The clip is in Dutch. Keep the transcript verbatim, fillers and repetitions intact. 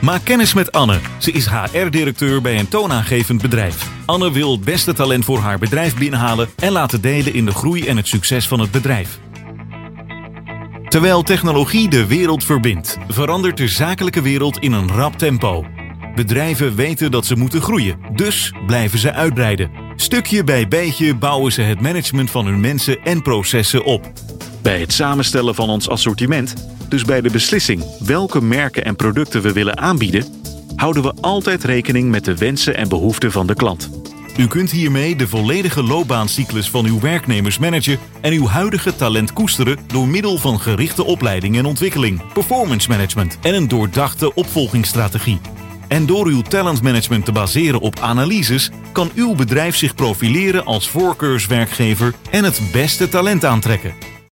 Maak kennis met Anne. Ze is H R-directeur bij een toonaangevend bedrijf. Anne wil het beste talent voor haar bedrijf binnenhalen en laten delen in de groei en het succes van het bedrijf. Terwijl technologie de wereld verbindt, verandert de zakelijke wereld in een rap tempo. Bedrijven weten dat ze moeten groeien, dus blijven ze uitbreiden. Stukje bij beetje bouwen ze het management van hun mensen en processen op. Bij het samenstellen van ons assortiment, dus bij de beslissing welke merken en producten we willen aanbieden, houden we altijd rekening met de wensen en behoeften van de klant. U kunt hiermee de volledige loopbaancyclus van uw werknemers managen en uw huidige talent koesteren door middel van gerichte opleiding en ontwikkeling, performance management en een doordachte opvolgingsstrategie. En door uw talentmanagement te baseren op analyses, kan uw bedrijf zich profileren als voorkeurswerkgever en het beste talent aantrekken.